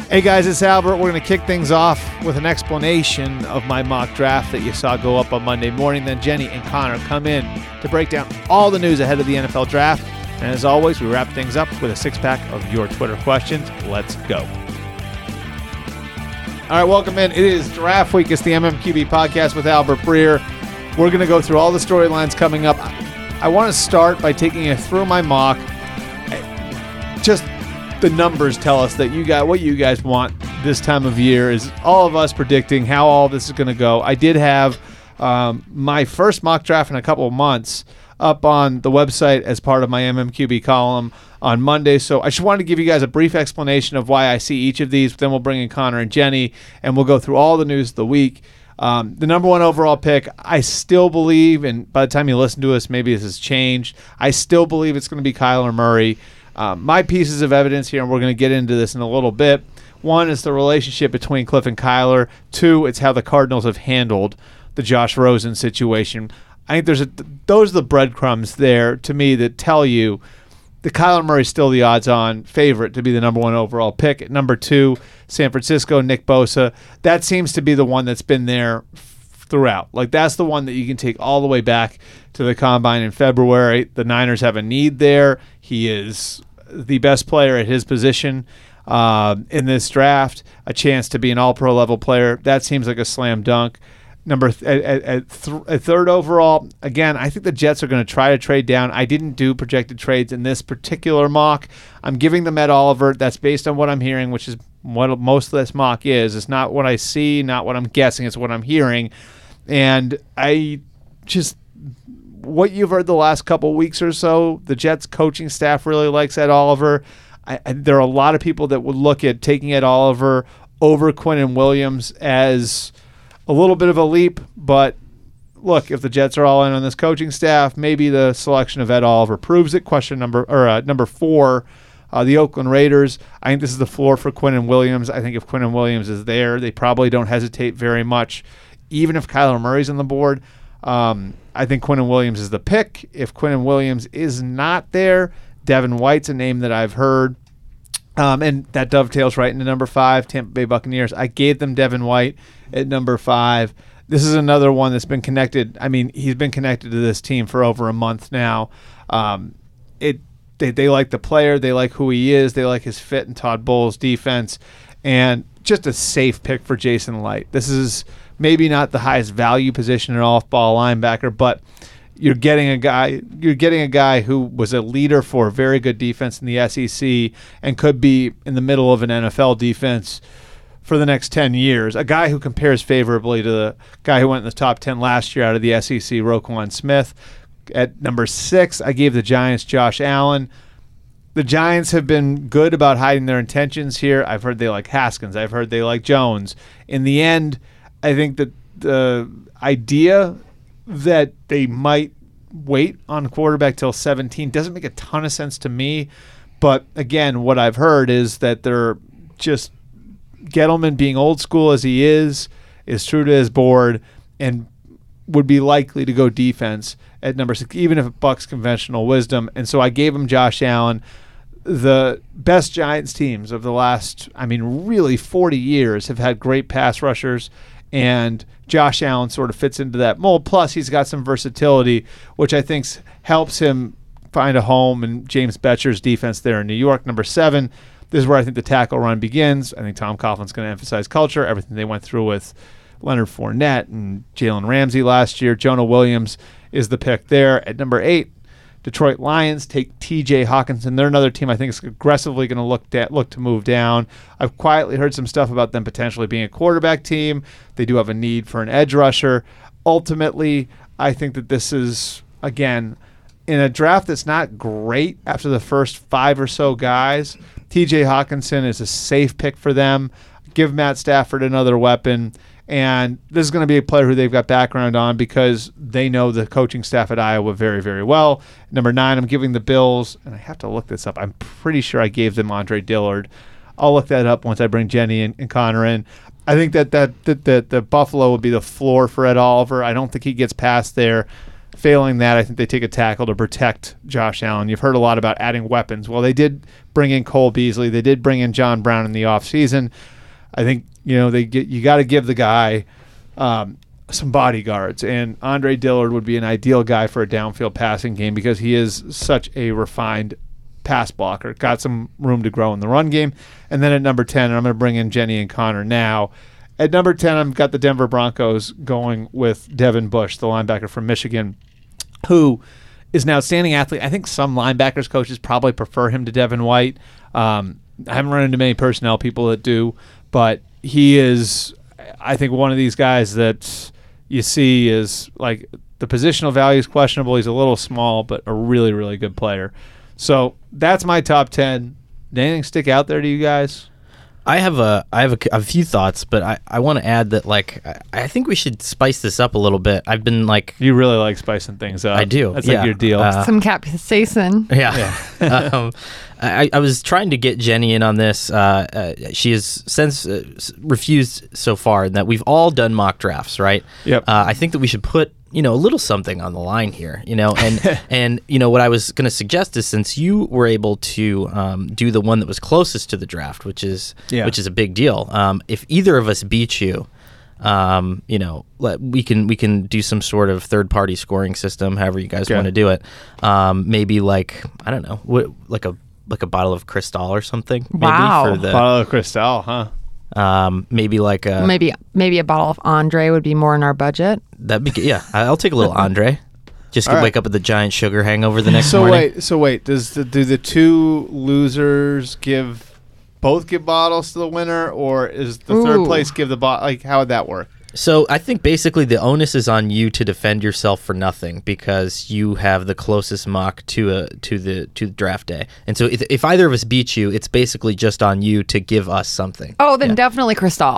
Hey guys, it's Albert. We're going to kick things off with an explanation of my mock draft that you saw go up on Monday morning. Then Jenny and Connor come in to break down all the news ahead of the NFL draft. And as always, we wrap things up with a six-pack of your Twitter questions. Let's go. All right, welcome in. It is Draft Week. It's the MMQB podcast with Albert Breer. We're going to go through all the storylines coming up. I want to start by taking you through my mock. Just the numbers tell us that what you guys want this time of year is all of us predicting how all this is going to go. I did have my first mock draft in a couple of months up on the website as part of my MMQB column on Monday. So I just wanted to give you guys a brief explanation of why I see each of these. Then we'll bring in Connor and Jenny, and we'll go through all the news of the week. The number one overall pick, I still believe, and by the time you listen to us, maybe this has changed, I still believe it's going to be Kyler Murray. My pieces of evidence here, and we're going to get into this in a little bit. One is the relationship between Cliff and Kyler. Two, it's how the Cardinals have handled the Josh Rosen situation. I think those are the breadcrumbs there to me that tell you that Kyler Murray is still the odds-on favorite to be the number one overall pick. At number two, San Francisco, Nick Bosa. That seems to be the one that's been there throughout. Like, that's the one that you can take all the way back to the Combine in February. The Niners have a need there. He is the best player at his position in this draft, a chance to be an all-pro level player. That seems like a slam dunk. At third overall, again, I think the Jets are going to try to trade down. I didn't do projected trades in this particular mock. I'm giving them Ed Oliver. That's based on what I'm hearing, which is what most of this mock is. It's not what I see, not what I'm guessing. It's what I'm hearing. And what you've heard the last couple weeks or so, the Jets coaching staff really likes Ed Oliver. There are a lot of people that would look at taking Ed Oliver over Quinnen Williams as a little bit of a leap, but look, if the Jets are all in on this coaching staff, maybe the selection of Ed Oliver proves it. Number four, the Oakland Raiders. I think this is the floor for Quinnen Williams. I think if Quinnen Williams is there, they probably don't hesitate very much, even if Kyler Murray's on the board. I think Quinnen Williams is the pick. If Quinnen Williams is not there, Devin White's a name that I've heard. And that dovetails right into number 5, Tampa Bay Buccaneers. I gave them Devin White at number 5. This is another one that's been connected. I mean, he's been connected to this team for over a month now. They like the player. They like who he is. They like his fit in Todd Bowles' defense. And just a safe pick for Jason Light. This is maybe not the highest value position at off-ball linebacker, but you're getting a guy who was a leader for a very good defense in the SEC and could be in the middle of an NFL defense for the next 10 years. A guy who compares favorably to the guy who went in the top 10 last year out of the SEC, Roquan Smith. At number 6, I gave the Giants Josh Allen. The Giants have been good about hiding their intentions here. I've heard they like Haskins. I've heard they like Jones. In the end, I think that the idea that they might wait on quarterback till 17 doesn't make a ton of sense to me. But again, what I've heard is that they're just Gettleman, being old school as he is true to his board and would be likely to go defense at number 6, even if it bucks conventional wisdom. And so I gave him Josh Allen. The best Giants teams of the last, really 40 years have had great pass rushers, and Josh Allen sort of fits into that mold. Plus, he's got some versatility, which I think helps him find a home in James Betcher's defense there in New York. Number 7, this is where I think the tackle run begins. I think Tom Coughlin's going to emphasize culture, everything they went through with Leonard Fournette and Jalen Ramsey last year. Jonah Williams is the pick there. At number 8, Detroit Lions take T.J. Hawkinson. They're another team I think is aggressively going to look to move down. I've quietly heard some stuff about them potentially being a quarterback team. They do have a need for an edge rusher. Ultimately, I think that this is, again, in a draft that's not great after the first 5 or so guys, T.J. Hawkinson is a safe pick for them. Give Matt Stafford another weapon. And this is going to be a player who they've got background on because they know the coaching staff at Iowa very, very well. Number 9, I'm giving the Bills, and I have to look this up. I'm pretty sure I gave them Andre Dillard. I'll look that up once I bring Jenny and Connor in. I think that the Buffalo would be the floor for Ed Oliver. I don't think he gets past there. Failing that, I think they take a tackle to protect Josh Allen. You've heard a lot about adding weapons. Well, they did bring in Cole Beasley. They did bring in John Brown in the offseason. I think, you got to give the guy some bodyguards, and Andre Dillard would be an ideal guy for a downfield passing game because he is such a refined pass blocker. Got some room to grow in the run game. And then at number 10, I'm going to bring in Jenny and Connor now. At number 10, I've got the Denver Broncos going with Devin Bush, the linebacker from Michigan, who is an outstanding athlete. I think some linebackers coaches probably prefer him to Devin White. I haven't run into many personnel people that do, but he is, I think, one of these guys that you see is like the positional value is questionable. He's a little small, but a really, really good player. So that's my top 10. Did anything stick out there to you guys? I have a few thoughts, but I want to add that I think we should spice this up a little bit. I've been you really like spicing things up. I do. That's like your deal. Some capsaicin. Yeah. I was trying to get Jenny in on this. She has since refused so far that we've all done mock drafts, right? Yep. I think that we should put a little something on the line here, and what I was going to suggest is, since you were able to do the one that was closest to the draft, which is a big deal. If either of us beat you, we can do some sort of third party scoring system, however you guys want to do it. Maybe I don't know, like a bottle of Cristal or something. Wow. Maybe for the bottle of Cristal, huh? Maybe a bottle of Andre would be more in our budget. That'd be yeah. I'll take a little Andre. Just to wake up with a giant sugar hangover the next morning. So wait. Do the two losers both give bottles to the winner, or is the third place give the bottle? How would that work? So I think basically the onus is on you to defend yourself for nothing because you have the closest mock to the draft day. And so if either of us beat you, it's basically just on you to give us something. Oh, then definitely Cristal.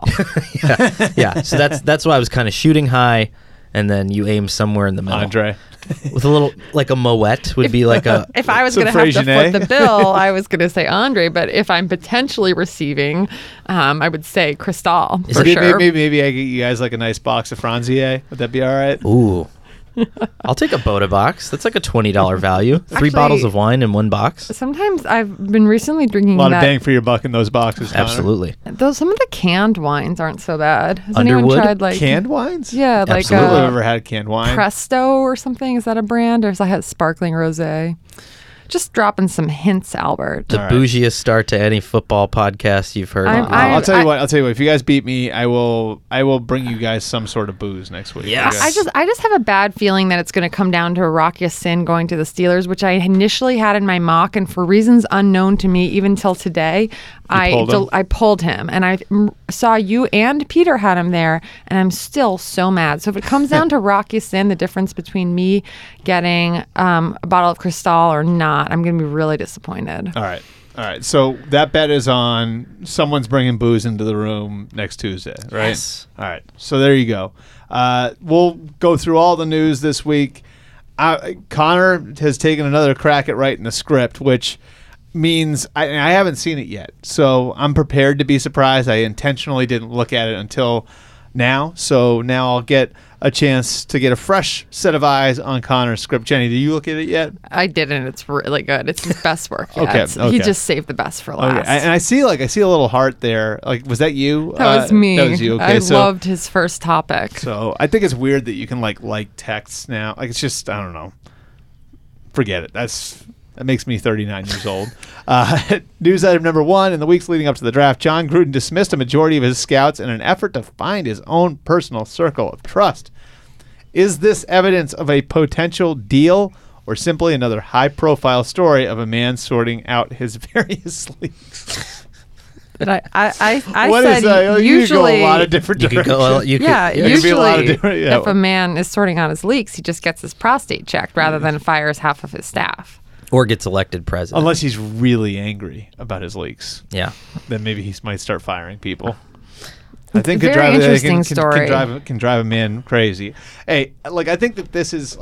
Yeah. So that's why I was kind of shooting high, and then you aim somewhere in the middle. Andre. With a little, like a Moet would be like a... If I was going to have to flip the bill, I was going to say Andre, but if I'm potentially receiving, I would say Cristal, for sure. Maybe I get you guys like a nice box of Franzier. Would that be all right? Ooh. I'll take a Boda box. That's like a $20 value. Three bottles of wine in one box. Sometimes I've been recently drinking a lot of bang for your buck in those boxes. Absolutely. Though some of the canned wines aren't so bad. Has Underwood? anyone tried canned wines? Yeah, Absolutely. I've never had canned wine. Presto or something. Is that a brand? Or is that sparkling rosé? Just dropping some hints, Albert. The bougiest start to any football podcast you've heard. I'll tell you what. If you guys beat me, I will bring you guys some sort of booze next week. Yes. I just have a bad feeling that it's going to come down to Rocky Sin going to the Steelers, which I initially had in my mock, and for reasons unknown to me even till today, I pulled him, and I saw you and Peter had him there, and I'm still so mad. So if it comes down to Rocky Sin, the difference between me getting a bottle of Cristal or not, I'm going to be really disappointed. All right. So that bet is on someone's bringing booze into the room next Tuesday, right? Yes. All right. So there you go. We'll go through all the news this week. Connor has taken another crack at writing the script, which means I haven't seen it yet. So I'm prepared to be surprised. I intentionally didn't look at it until now. So now I'll get a chance to get a fresh set of eyes on Connor's script. Jenny, did you look at it yet? I didn't. It's really good. It's his best work. Okay. He just saved the best for last. Okay. And I see a little heart there. Was that you? That was me. That was you. Okay. I loved his first topic. So I think it's weird that you can like texts now. It's just, I don't know. Forget it. That makes me 39 years old. News item number 1. In the weeks leading up to the draft, John Gruden dismissed a majority of his scouts in an effort to find his own personal circle of trust. Is this evidence of a potential deal or simply another high-profile story of a man sorting out his various leagues? But I What said is that? usually you could go a lot of different directions. Usually if a man is sorting out his leaks, he just gets his prostate checked rather than fires half of his staff. Or gets elected president. Unless he's really angry about his leaks. Yeah. Then maybe he might start firing people. I think It's a very interesting story. Can drive a man crazy. Hey, I think that this is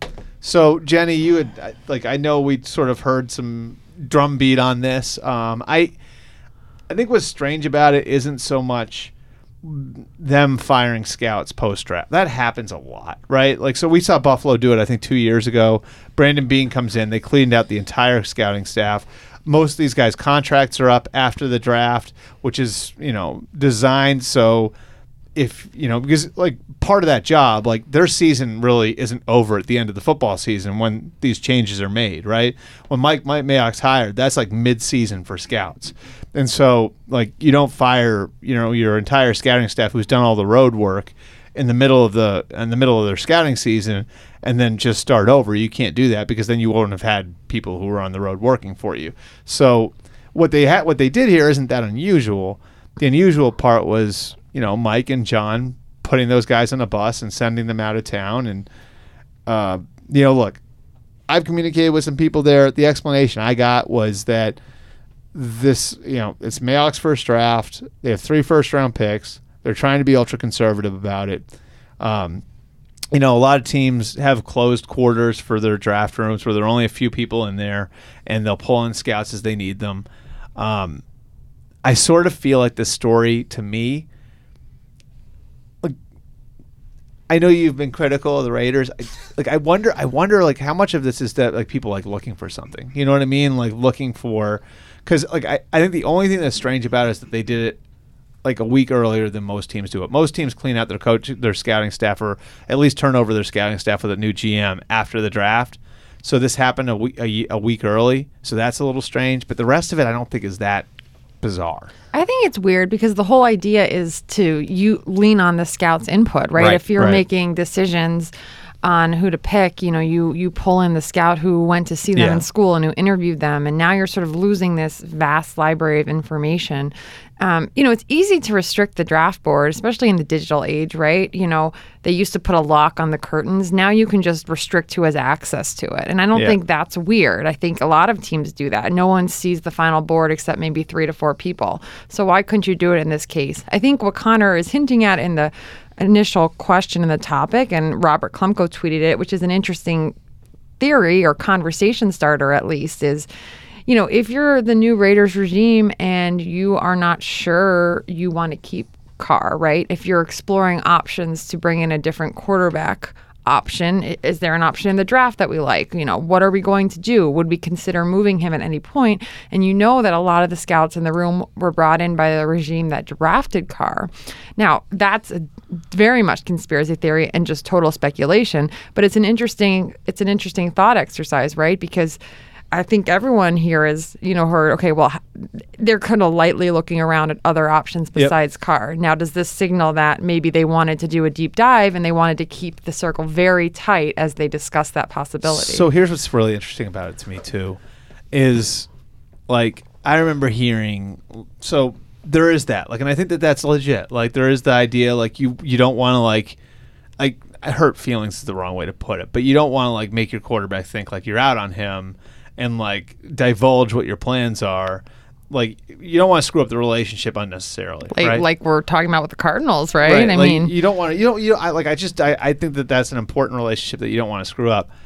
so Jenny, you had I know we sort of heard some drumbeat on this. I think what's strange about it isn't so much them firing scouts post-draft. That happens a lot, right? Like, so we saw Buffalo do it, I think, 2 years ago. Brandon Beane comes in. They cleaned out the entire scouting staff. Most of these guys' contracts are up after the draft, which is, designed so if, because, like, part of that job, like, their season really isn't over at the end of the football season when these changes are made, right? When Mike Mayock's hired, that's, like, mid-season for scouts. And so, like, you don't fire, your entire scouting staff who's done all the road work in the middle of their scouting season and then just start over. You can't do that because then you won't have had people who were on the road working for you. So what they did here isn't that unusual. The unusual part was, Mike and John putting those guys on a bus and sending them out of town. And, look, I've communicated with some people there. The explanation I got was that this, it's Mayock's first draft. They have 3 first-round picks. They're trying to be ultra-conservative about it. A lot of teams have closed quarters for their draft rooms where there are only a few people in there, and they'll pull in scouts as they need them. I sort of feel like this story, to me, I know you've been critical of the Raiders. I wonder, like, how much of this is that, like, people, like, looking for something. You know what I mean? Like, looking for, because, like, I think the only thing that's strange about it is that they did it, like, a week earlier than most teams do it. Most teams clean out their scouting staff, or at least turn over their scouting staff with a new GM after the draft. So this happened a week early. So that's a little strange. But the rest of it, I don't think is that bizarre. I think it's weird because the whole idea is you lean on the scouts' input, right? If you're making decisions on who to pick, you pull in the scout who went to see them in school and who interviewed them, and now you're sort of losing this vast library of information. It's easy to restrict the draft board, especially in the digital age, right? They used to put a lock on the curtains. Now you can just restrict who has access to it. And I don't think that's weird. I think a lot of teams do that. No one sees the final board except maybe 3 to 4 people. So why couldn't you do it in this case? I think what Connor is hinting at in the initial question in the topic, and Robert Klumko tweeted it, which is an interesting theory or conversation starter at least, is if you're the new Raiders regime and you are not sure you want to keep Carr, right? If you're exploring options to bring in a different quarterback option, is there an option in the draft that we like? What are we going to do? Would we consider moving him at any point? And that a lot of the scouts in the room were brought in by the regime that drafted Carr. Now, that's very much conspiracy theory and just total speculation, but it's an interesting thought exercise, right? Because I think everyone here has, heard, okay, well, they're kind of lightly looking around at other options besides Carr. Now, does this signal that maybe they wanted to do a deep dive and they wanted to keep the circle very tight as they discuss that possibility? So here's what's really interesting about it to me, too, is, like, I remember hearing, so there is that, like, and I think that that's legit. Like, there is the idea, like, you don't want to, like, hurt feelings is the wrong way to put it, but you don't want to, like, make your quarterback think, like, you're out on him and, like, divulge what your plans are. Like, you don't want to screw up the relationship unnecessarily, right? Like we're talking about with the Cardinals, right? I mean, you don't want to. I think that that's an important relationship that you don't want to screw up.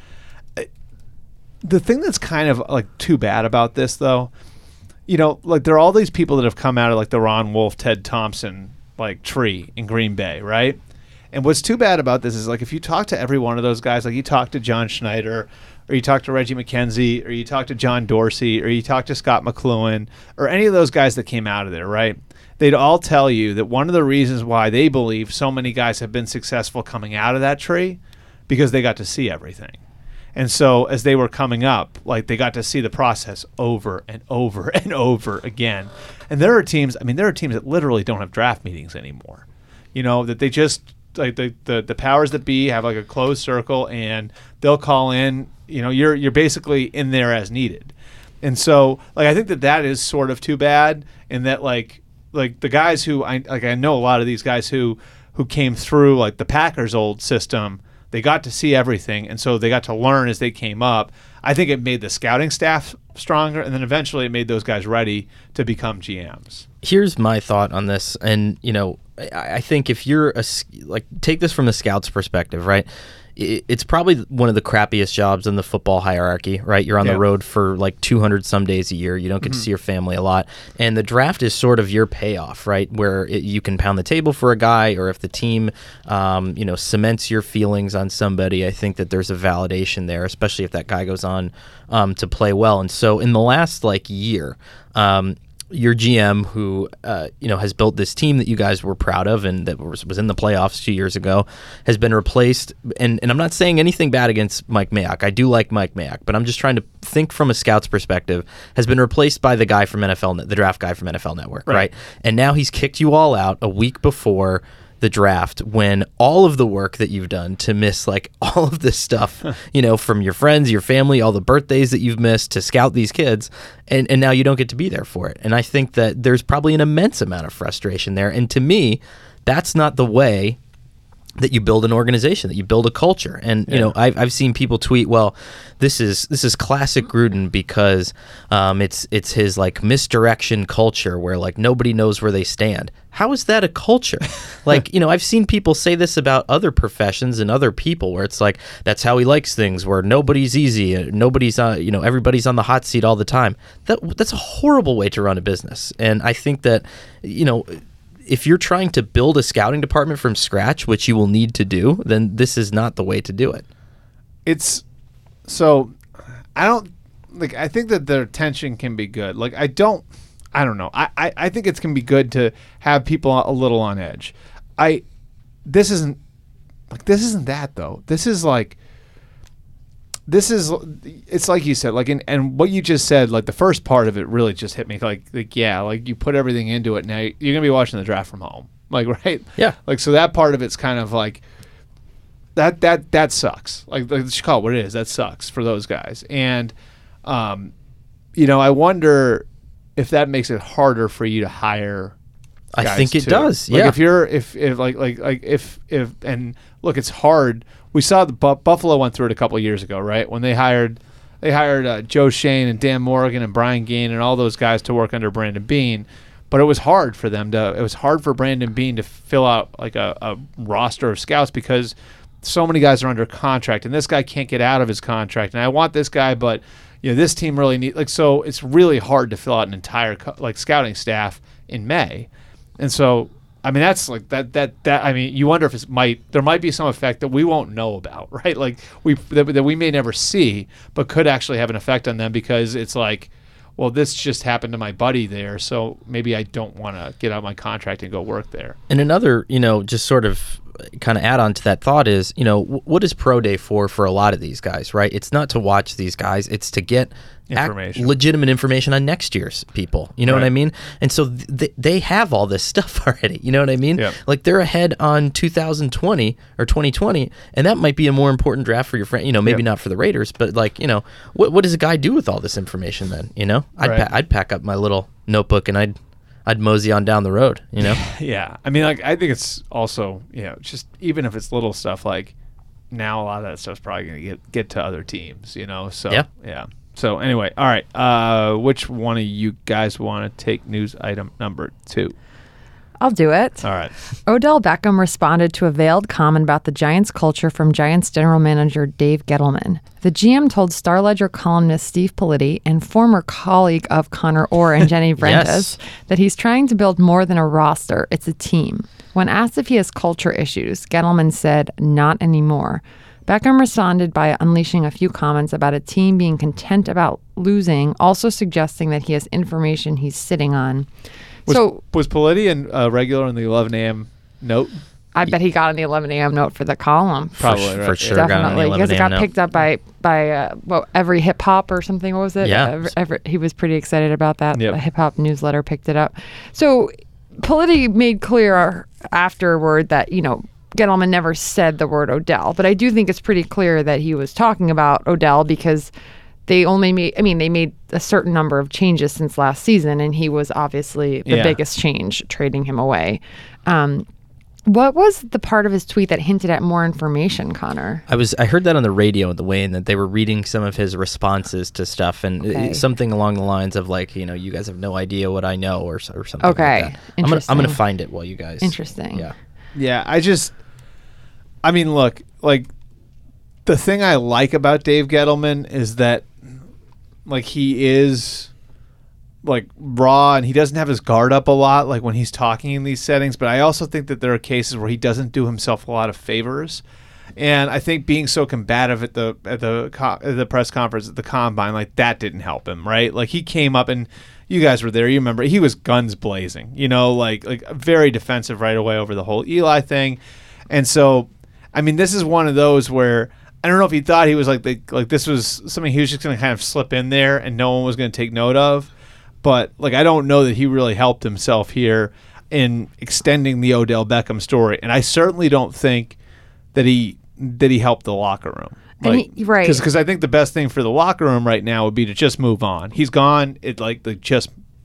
The thing that's kind of, like, too bad about this, though, like, there are all these people that have come out of, like, the Ron Wolf, Ted Thompson, like, tree in Green Bay, right? And what's too bad about this is, like, if you talk to every one of those guys, like, you talk to John Schneider, or you talk to Reggie McKenzie, or you talk to John Dorsey, or you talk to Scott McLuhan, or any of those guys that came out of there, right? They'd all tell you that one of the reasons why they believe so many guys have been successful coming out of that tree, because they got to see everything. And so as they were coming up, like, they got to see the process over and over and over again. And there are teams that literally don't have draft meetings anymore. That they just, like, the powers that be have, like, a closed circle, and they'll call in. You're basically in there as needed. And so, like, I think that is sort of too bad, in that, like the guys who I know a lot of these guys who came through, like, the Packers' old system, they got to see everything, and so they got to learn as they came up. I think it made the scouting staff stronger, and then eventually it made those guys ready to become GMs. Here's my thought on this, and I think if you're take this from the scouts' perspective, right? it's probably one of the crappiest jobs in the football hierarchy, right? You're on the road for like 200 some days a year. You don't get to see your family a lot. And the draft is sort of your payoff, right? Where you can pound the table for a guy, or if the team, cements your feelings on somebody, I think that there's a validation there, especially if that guy goes on to play well. And so in the last like year, your GM, who has built this team that you guys were proud of and that was in the playoffs 2 years ago, has been replaced. And I'm not saying anything bad against Mike Mayock. I do like Mike Mayock, but I'm just trying to think from a scout's perspective. Has been replaced by the guy from the draft guy from NFL Network, right? And now he's kicked you all out a week before the draft, when all of the work that you've done to miss like all of this stuff, from your friends, your family, all the birthdays that you've missed to scout these kids, and now you don't get to be there for it. And I think that there's probably an immense amount of frustration there. And to me, that's not the way that you build an organization, that you build a culture. And I've seen people tweet, well, this is classic Gruden because it's his like misdirection culture where like nobody knows where they stand. How is that a culture? Like, I've seen people say this about other professions and other people where it's like, that's how he likes things, where nobody's easy, nobody's everybody's on the hot seat all the time. That's a horrible way to run a business. And I think that, if you're trying to build a scouting department from scratch, which you will need to do, then this is not the way to do it. I think that their tension can be good. Like, I don't know. I think it can be good to have people a little on edge. This isn't that though. It's like you said, like, and what you just said, like the first part of it really just hit me, like you put everything into it. Now you're gonna be watching the draft from home, like, right? Yeah. Like, so that part of it's kind of like that sucks. Like, let's call it what it is. That sucks for those guys, and I wonder if that makes it harder for you to hire. I think it does. Like, yeah. if and look, it's hard. We saw the Buffalo went through it a couple of years ago, right? When they hired Joe Shane and Dan Morgan and Brian Gain and all those guys to work under Brandon Beane, but it was hard for them it was hard for Brandon Beane to fill out like a roster of scouts because so many guys are under contract and this guy can't get out of his contract. And I want this guy, but this team really needs so it's really hard to fill out an entire scouting staff in May, and so. I mean, that's like that. I mean, you wonder if there might be some effect that we won't know about, right? Like that we may never see, but could actually have an effect on them because it's like, well, this just happened to my buddy there, so maybe I don't want to get out of my contract and go work there. And another, just sort of kind of add on to that thought is, what is Pro Day for a lot of these guys, right? It's not to watch these guys, it's to get legitimate information on next year's people. You know what I mean? And so they have all this stuff already. You know what I mean? Yep. Like they're ahead on 2020 or 2020, and that might be a more important draft for your friend. Maybe not for the Raiders, but like, what does a guy do with all this information then? I'd pack up my little notebook and I'd mosey on down the road. Yeah. I mean, like, I think it's also, just even if it's little stuff, like now a lot of that stuff's probably going to get to other teams, So yeah. So anyway, all right. Which one of you guys want to take news item number 2? I'll do it. All right. Odell Beckham responded to a veiled comment about the Giants culture from Giants general manager Dave Gettleman. The GM told Star Ledger columnist Steve Politi and former colleague of Connor Orr and Jenny Vrentas that he's trying to build more than a roster. It's a team. When asked if he has culture issues, Gettleman said, "Not anymore." Beckham responded by unleashing a few comments about a team being content about losing, also suggesting that he has information he's sitting on. Was Politi a regular in the 11 a.m. note? I bet he got on the 11 a.m. note for the column. Probably, for sure. Definitely, because it got picked up by every hip hop or something. What was it? Yeah. He was pretty excited about that. Yep. The hip hop newsletter picked it up. So Politi made clear afterward that, Gettleman never said the word Odell, but I do think it's pretty clear that he was talking about Odell because they made a certain number of changes since last season, and he was obviously the biggest change, trading him away. What was the part of his tweet that hinted at more information, Connor? I heard that on the radio in the way that they were reading some of his responses to stuff, and something along the lines of like, you guys have no idea what I know or something like that. Interesting. I'm gonna find it while you guys. Interesting. Yeah. Yeah, look, like the thing I like about Dave Gettleman is that, like, he is, like, raw and he doesn't have his guard up a lot, like, when he's talking in these settings. But I also think that there are cases where he doesn't do himself a lot of favors. And I think being so combative at the press conference at the combine, like, that didn't help him, right? Like, he came up and you guys were there. You remember he was guns blazing, you know, like very defensive right away over the whole Eli thing. And so, I mean, this is one of those where I don't know if he thought he was like this was something he was just going to kind of slip in there and no one was going to take note of. But, like, I don't know that he really helped himself here in extending the Odell Beckham story. And I certainly don't think that he helped the locker room. Like, right. Because I think the best thing for the locker room right now would be to just move on. He's gone. Just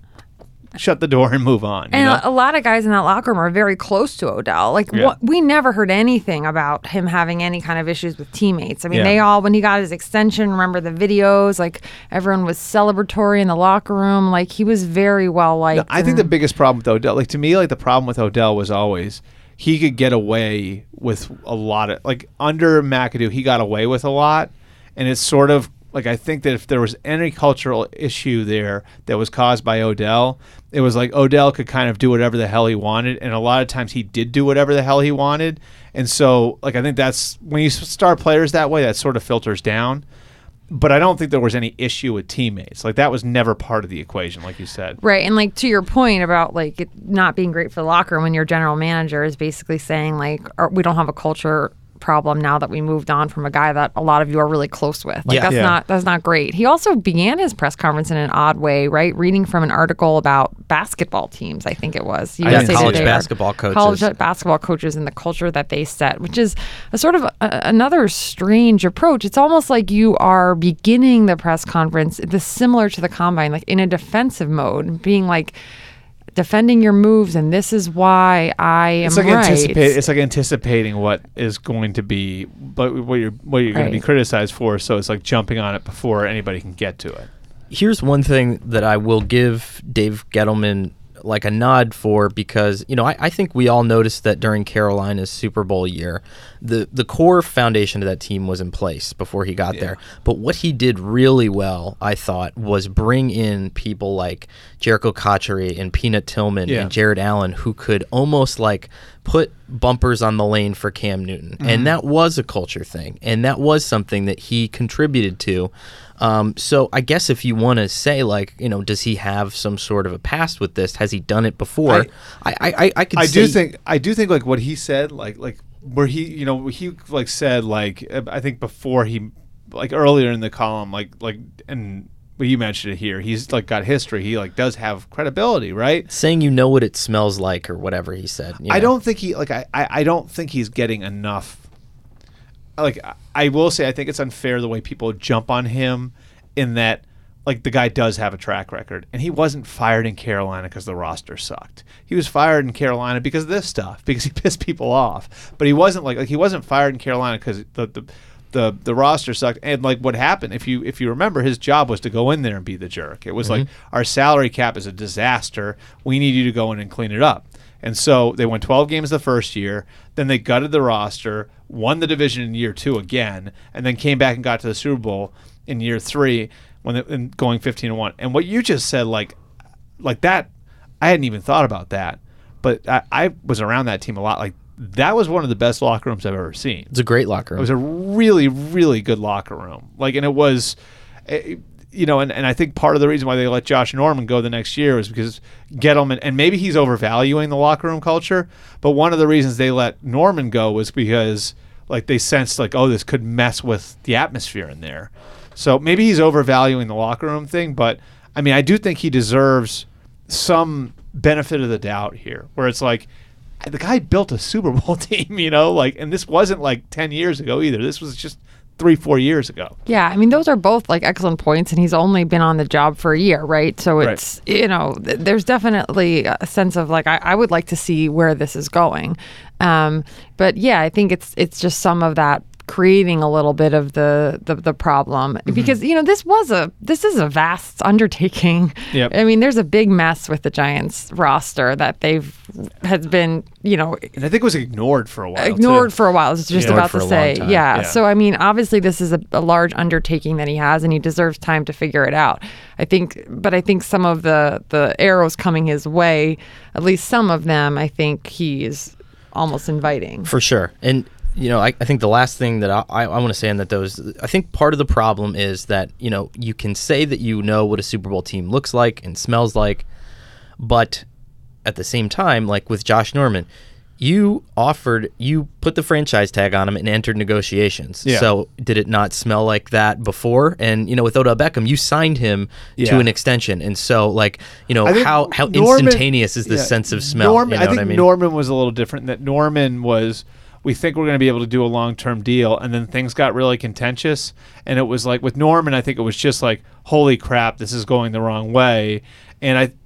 shut the door and move on. And a lot of guys in that locker room are very close to Odell. Like, we never heard anything about him having any kind of issues with teammates. I mean, they all, when he got his extension, remember the videos, like, everyone was celebratory in the locker room. Like, he was very well liked. No, I think the biggest problem with Odell, like, to me, like, the problem with Odell was always he could get away with a lot of, like, under McAdoo, he got away with a lot. And it's sort of, like, I think that if there was any cultural issue there that was caused by Odell, it was like Odell could kind of do whatever the hell he wanted, and a lot of times he did do whatever the hell he wanted. And so, like, I think that's when you start players that way, that sort of filters down. But I don't think there was any issue with teammates. Like, that was never part of the equation, like you said. Right, and, like, to your point about, like, it not being great for the locker room when your general manager is basically saying, like, we don't have a culture problem now that we moved on from a guy that a lot of you are really close with. Like, that's not great. He also began his press conference in an odd way, right? Reading from an article about basketball teams, I think it was. College basketball coaches. College basketball coaches and the culture that they set, which is a sort of another strange approach. It's almost like you are beginning the press conference, similar to the combine, like in a defensive mode, being like, defending your moves, and this is why I am right. It's like anticipating what is going to be, but what you're going to be criticized for. So it's like jumping on it before anybody can get to it. Here's one thing that I will give Dave Gettleman like a nod for, because, you know, I think we all noticed that during Carolina's Super Bowl year, the core foundation of that team was in place before he got there. But what he did really well, I thought, was bring in people like Jericho Cotchery and Peanut Tillman and Jared Allen, who could almost like put bumpers on the lane for Cam Newton. Mm-hmm. And that was a culture thing. And that was something that he contributed to. So I guess if you want to say, like, you know, does he have some sort of a past with this? Has he done it before? I do think like what he said, like where he, you know, he like said, like, I think before he, like earlier in the column, like, and well, you mentioned it here, he's like got history. He like does have credibility, right? Saying you know what it smells like or whatever he said. I don't think he, like, I don't think he's getting enough. Like, I will say, I think it's unfair the way people jump on him, in that, like, the guy does have a track record, and he wasn't fired in Carolina because the roster sucked. He was fired in Carolina because of this stuff, because he pissed people off. But he wasn't like he wasn't fired in Carolina because the roster sucked. And like what happened, if you remember, his job was to go in there and be the jerk. It was like, our salary cap is a disaster. We need you to go in and clean it up. And so they won 12 games the first year. Then they gutted the roster, won the division in year 2 again, and then came back and got to the Super Bowl in year 3 when going 15-1. And what you just said, like that, I hadn't even thought about that. But I was around that team a lot. Like, that was one of the best locker rooms I've ever seen. It's a great locker room. It was a really, really good locker room. Like, and it was, you know, and I think part of the reason why they let Josh Norman go the next year was because Gettleman, and maybe he's overvaluing the locker room culture, but one of the reasons they let Norman go was because, like, they sensed, like, oh, this could mess with the atmosphere in there. So maybe he's overvaluing the locker room thing, but, I mean, I do think he deserves some benefit of the doubt here, where it's like, the guy built a Super Bowl team, you know, like, and this wasn't like 10 years ago either. This was just 3-4 years ago. Yeah, I mean, those are both like excellent points, and he's only been on the job for a year, right? So it's, you know, there's definitely a sense of like, I would like to see where this is going. But yeah, I think it's just some of that creating a little bit of the problem because this is a vast undertaking. Yep. I mean, there's a big mess with the Giants roster that has been and I think it was ignored for a while. I was just about to say, yeah. So I mean, obviously this is a large undertaking that he has, and he deserves time to figure it out. I think some of the arrows coming his way, at least some of them, I think he is almost inviting for sure. And I think the last thing that I want to say on that, though, is I think part of the problem is that, you can say that what a Super Bowl team looks like and smells like, but at the same time, like with Josh Norman, you put the franchise tag on him and entered negotiations. Yeah. So did it not smell like that before? And, with Odell Beckham, you signed him to an extension. And so, how instantaneous is this sense of smell? I think Norman was a little different in that Norman was, we think we're going to be able to do a long-term deal, and then things got really contentious, and it was like with Norman, I think it was just like, holy crap, this is going the wrong way. And I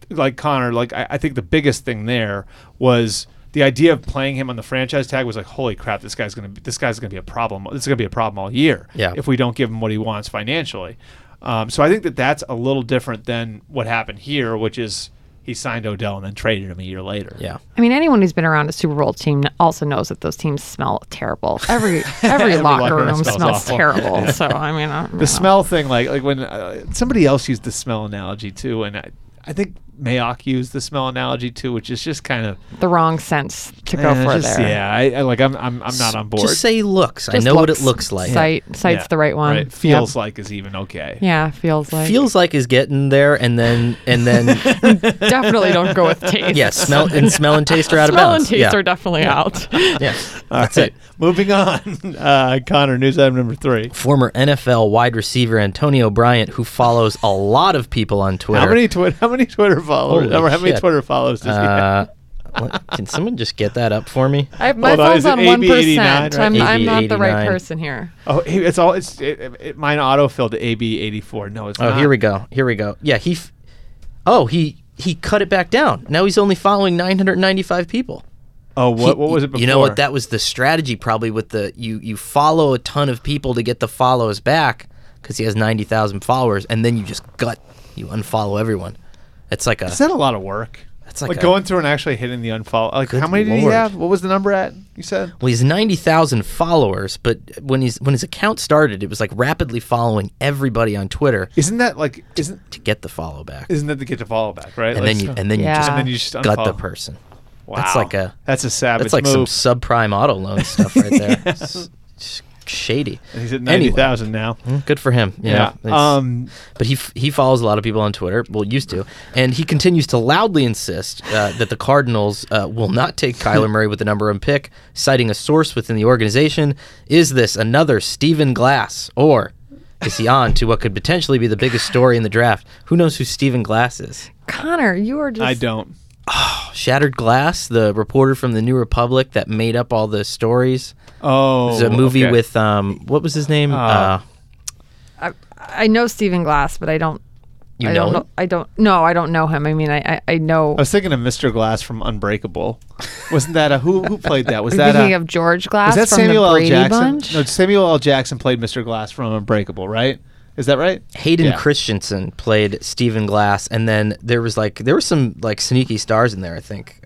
think the biggest thing there was the idea of playing him on the franchise tag was like, holy crap, this guy's going to be a problem. This is going to be a problem all year if we don't give him what he wants financially. So I think that's a little different than what happened here, which is he signed Odell and then traded him a year later. Yeah. I mean, anyone who's been around a Super Bowl team also knows that those teams smell terrible. Every locker room smells terrible. Yeah. So, I mean, the smell thing, like when somebody else used the smell analogy too, and I think Mayock used the smell analogy too, which is just kind of the wrong sense to go for there. Yeah, I'm not on board. Just say looks. I know what it looks like. Sight's the right one. Right. Feels like is even okay. Yeah, feels like. Feels like is getting there, and then definitely don't go with taste. Yeah, smell and taste are out of bounds. Smell and taste are definitely out. Yeah, that's it. Moving on, Connor, news item number 3. Former NFL wide receiver Antonio Bryant, who follows a lot of people on Twitter. How many Twitter followers? How many Twitter follows does he have? Can someone just get that up for me? My phone's on 1%. I'm not the right person here. Oh, mine autofilled to AB84. No, it's not. Oh, here we go. Yeah, he cut it back down. Now he's only following 995 people. Oh, what was it before? You know what? That was the strategy probably with you follow a ton of people to get the follows back because he has 90,000 followers, and then you unfollow everyone. It's like Is that a lot of work? It's like going through and actually hitting the unfollow. Like, how many did he have? What was the number at? You said? Well, he's 90,000 followers, but when his account started, it was like rapidly following everybody on Twitter. Isn't that like to get the follow back? Isn't that to get the follow back, right? And then you just gut the person. Wow, that's a savage. That's like move. Some subprime auto loan stuff right there. It's shady. And he's at 90,000 now. Good for him. Yeah. But he follows a lot of people on Twitter. Well, used to, and he continues to loudly insist that the Cardinals will not take Kyler Murray with the number 1 pick, citing a source within the organization. Is this another Stephen Glass, or is he on to what could potentially be the biggest story in the draft? Who knows who Stephen Glass is? Connor, you are just. I don't. Oh, Shattered Glass, the reporter from the New Republic that made up all the stories. Oh, it was a movie with what was his name? I know Stephen Glass, but I don't. I don't know. I don't know him. I mean, I know. I was thinking of Mr. Glass from Unbreakable. Wasn't that who played that? Was that thinking of George Glass? Was that from Samuel the Brady L. Jackson? Bunch? No, Samuel L. Jackson played Mr. Glass from Unbreakable, right? Is that right? Hayden Christensen played Stephen Glass, and then there were some sneaky stars in there. I think.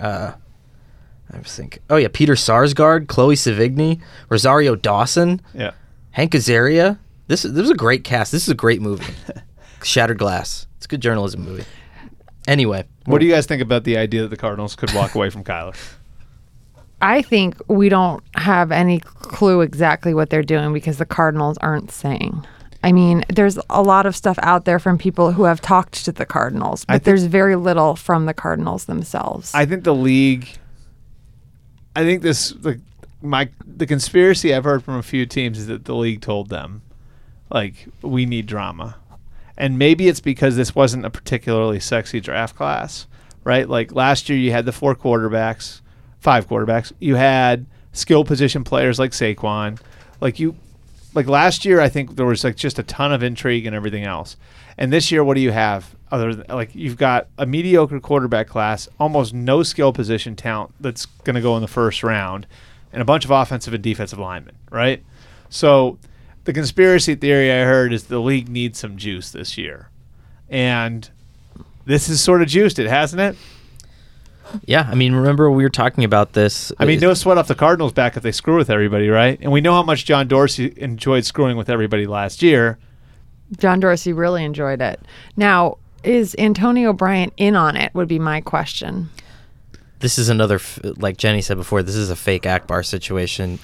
Peter Sarsgaard, Chloe Sevigny, Rosario Dawson, Hank Azaria. This was a great cast. This is a great movie. Shattered Glass. It's a good journalism movie. Anyway, what do you guys think about the idea that the Cardinals could walk away from Kyler? I think we don't have any clue exactly what they're doing because the Cardinals aren't saying. I mean, there's a lot of stuff out there from people who have talked to the Cardinals, but there's very little from the Cardinals themselves. I think the league. I think the conspiracy I've heard from a few teams is that the league told them, like, we need drama, and maybe it's because this wasn't a particularly sexy draft class, right? Like last year, you had the 5 quarterbacks. You had skill position players like Saquon, Like last year, I think there was just a ton of intrigue and everything else. And this year, what do you have? Other than you've got a mediocre quarterback class, almost no skill position talent that's going to go in the first round, and a bunch of offensive and defensive linemen, right? So the conspiracy theory I heard is the league needs some juice this year. And this is sort of juiced it, hasn't it? Yeah, I mean, remember we were talking about this. I mean, no sweat off the Cardinals' back if they screw with everybody, right? And we know how much John Dorsey enjoyed screwing with everybody last year. John Dorsey really enjoyed it. Now, is Antonio Bryant in on it would be my question. This is another, like Jenny said before, this is a fake Akbar situation.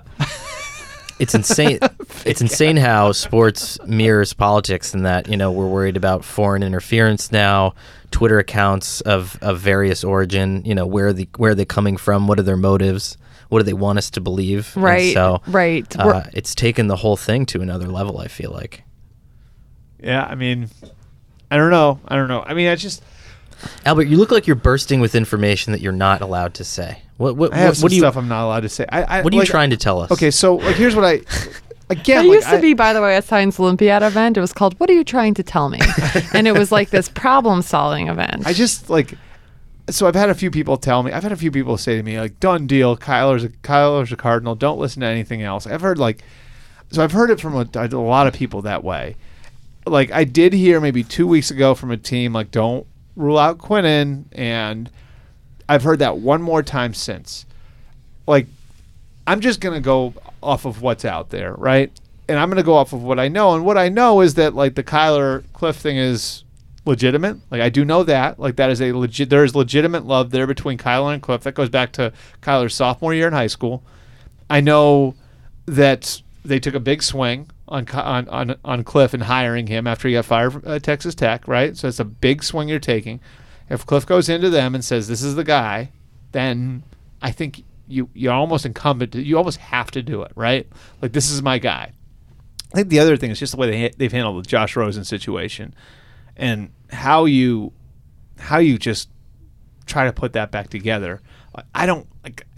It's insane. It's insane how sports mirrors politics, and that we're worried about foreign interference now. Twitter accounts of various origin. Where are they coming from? What are their motives? What do they want us to believe? Right. And so, right. It's taken the whole thing to another level, I feel like. Yeah, I mean, I don't know. I mean, I just. Albert, you look like you're bursting with information that you're not allowed to say. What stuff I'm not allowed to say. What are you trying to tell us? Okay, so here's what I. Again, there used to be, by the way, a Science Olympiad event. It was called "What Are You Trying to Tell Me?" And it was like this problem-solving event. I just so I've had a few people tell me. I've had a few people say to me, like, "Done deal. Kyler's a Cardinal. Don't listen to anything else." I've heard I've heard it from a lot of people that way. Like, I did hear maybe 2 weeks ago from a team, like, don't rule out Quinnen, and I've heard that one more time since. Like, I'm just going to go off of what's out there, right? And I'm going to go off of what I know. And what I know is that, like, the Kyler Cliff thing is legitimate. Like, I do know that. Like, that is there is legitimate love there between Kyler and Cliff. That goes back to Kyler's sophomore year in high school. I know that they took a big swing on Cliff and hiring him after he got fired from Texas Tech, right? So it's a big swing you're taking. If Cliff goes into them and says, this is the guy, then I think you're almost incumbent. You almost have to do it, right? Like, this is my guy. I think the other thing is just the way they've handled the Josh Rosen situation and how you just try to put that back together. I don't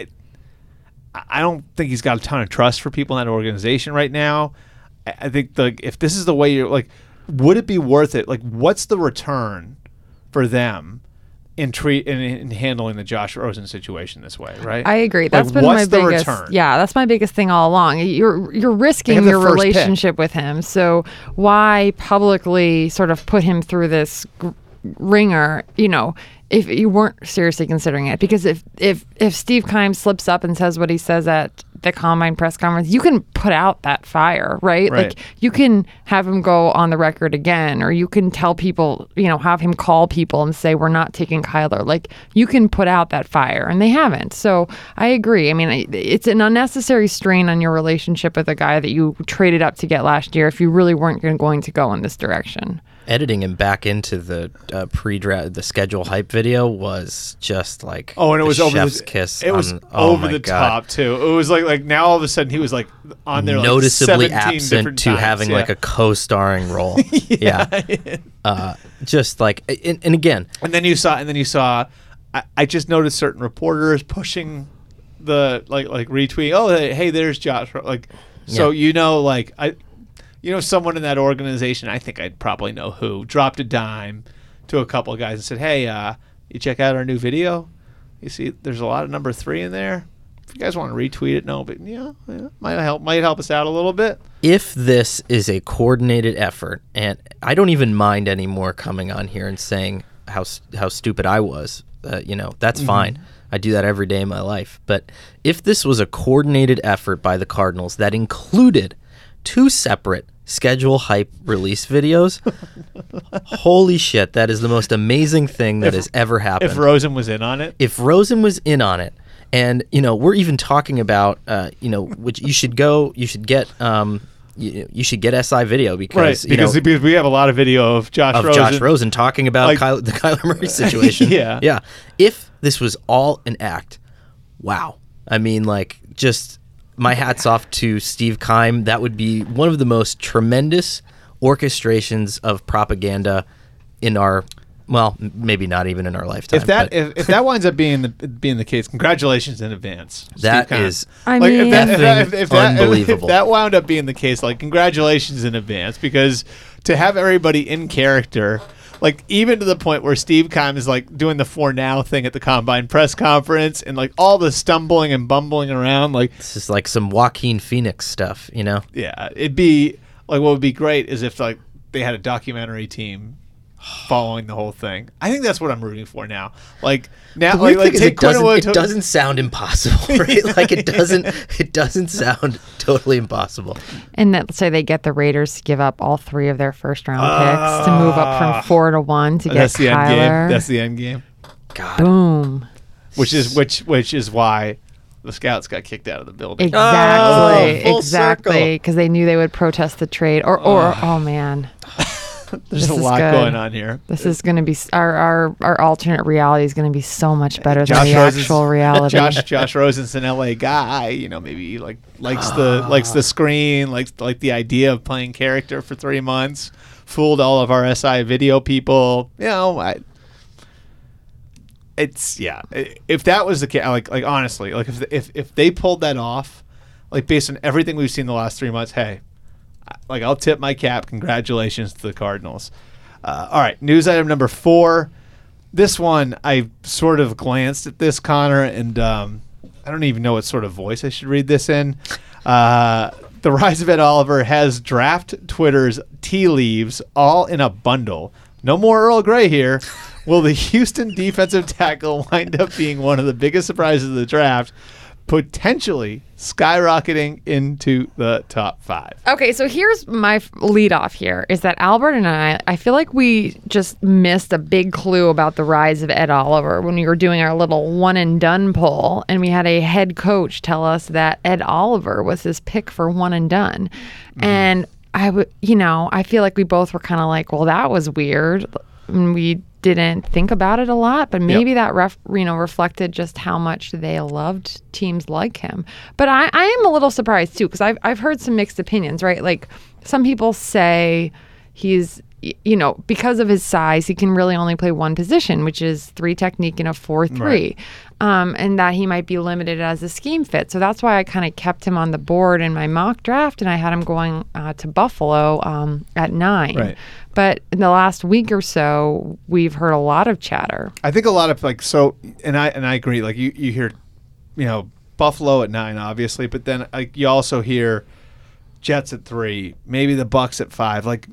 think he's got a ton of trust for people in that organization right now. I think if this is the way you're like, would it be worth it? Like, what's the return for them in handling the Josh Rosen situation this way, right? I agree. That's been my biggest. Return? Yeah, that's my biggest thing all along. You're risking your relationship with him, so why publicly sort of put him through this ringer? If you weren't seriously considering it, because if Steve Keim slips up and says what he says at the Combine press conference, you can put out that fire, right? Like, you can have him go on the record again, or you can tell people, have him call people and say, we're not taking Kyler. Like, you can put out that fire, and they haven't. So I agree. I mean, it's an unnecessary strain on your relationship with a guy that you traded up to get last year if you really weren't going to go in this direction. Editing him back into the pre-draft, the schedule hype video was just like and it was chef's kiss. It was over the top too. It was like now all of a sudden he was like on there, noticeably like absent to having like a co-starring role. Just like and again. And then you saw. I just noticed certain reporters pushing the like retweeting. Oh, hey, there's Josh. Like, so someone in that organization, I think I'd probably know who, dropped a dime to a couple of guys and said, hey, you check out our new video? You see, there's a lot of number 3 in there. If you guys want to retweet it, no, but might help us out a little bit. If this is a coordinated effort, and I don't even mind anymore coming on here and saying how stupid I was, that's fine. I do that every day in my life. But if this was a coordinated effort by the Cardinals that included 2 separate schedule hype release videos, holy shit, that is the most amazing thing that has ever happened. If Rosen was in on it? If Rosen was in on it, and, we're even talking about, which you should get SI video because, because we have a lot of video of Josh Rosen talking about the Kyler Murray situation. Yeah. If this was all an act, wow. I mean, just... my hat's off to Steve Keim. That would be one of the most tremendous orchestrations of propaganda in our, well, maybe not even in our lifetime. If that winds up being the case, congratulations in advance. That is unbelievable. If that wound up being the case, congratulations in advance, because to have everybody in character, like even to the point where Steve Keim is like doing the for now thing at the combine press conference and like all the stumbling and bumbling around. Like this is like some Joaquin Phoenix stuff, you know? Yeah, it'd be like what would be great is if like they had a documentary team following the whole thing. I think that's what I'm rooting for now. Like now, like take it doesn't sound impossible, right? Like it doesn't sound totally impossible. And let's say they get the Raiders to give up all 3 of their first round picks to move up from 4 to 1 to get Kyler. That's the end game. God. Boom. Which is why the scouts got kicked out of the building. Exactly. Because they knew they would protest the trade. Or oh man. There's a lot going on here. This is going to be our alternate reality is going to be so much better than the actual reality. Josh Rosen's an LA guy, you know, maybe he likes the screen, likes the idea of playing character for 3 months. Fooled all of our SI video people, you know. If that was the case, like honestly, like if they pulled that off, like based on everything we've seen the last 3 months, hey. Like, I'll tip my cap. Congratulations to the Cardinals. All right, news item number 4. This one, I sort of glanced at this, Connor, and I don't even know what sort of voice I should read this in. The rise of Ed Oliver has draft Twitter's tea leaves all in a bundle. No more Earl Grey here. Will the Houston defensive tackle wind up being one of the biggest surprises of the draft, potentially skyrocketing into the top 5? Okay, so here's my lead off here is that Albert and I feel like we just missed a big clue about the rise of Ed Oliver when we were doing our little one and done poll, and we had a head coach tell us that Ed Oliver was his pick for one and done. And I feel like we both were kind of like, well, that was weird. And we didn't think about it a lot, but maybe that reflected just how much they loved teams like him. But I am a little surprised too, because I've heard some mixed opinions, right? Like some people say he's, because of his size, he can really only play one position, which is 3 technique and a 4-3. Right. And that he might be limited as a scheme fit. So that's why I kind of kept him on the board in my mock draft, and I had him going to Buffalo at 9. Right. But in the last week or so, we've heard a lot of chatter. I think a lot of and I agree. Like you hear, Buffalo at 9, obviously, but then you also hear Jets at 3, maybe the Bucks at 5.